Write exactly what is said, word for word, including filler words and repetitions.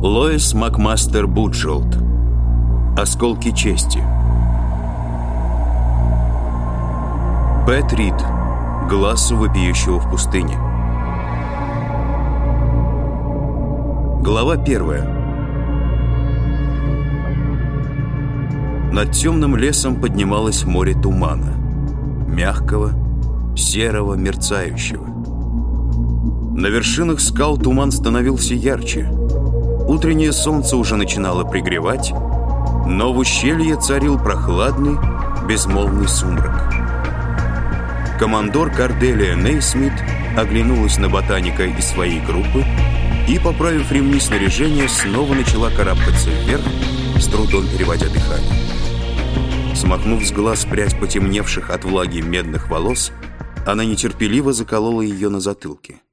Лоис Макмастер Буджелд. Осколки чести. Пэт Рид. Глаз вопиющего в пустыне. Глава первая. Над темным лесом поднималось море тумана. Мягкого, серого, мерцающего. На вершинах скал туман становился ярче. Утреннее солнце уже начинало пригревать, но в ущелье царил прохладный, безмолвный сумрак. Командор Корделия Нейсмит оглянулась на ботаника из своей группы и, поправив ремни снаряжения, снова начала карабкаться вверх, с трудом переводя дыхание. Смахнув с глаз прядь потемневших от влаги медных волос, она нетерпеливо заколола ее на затылке.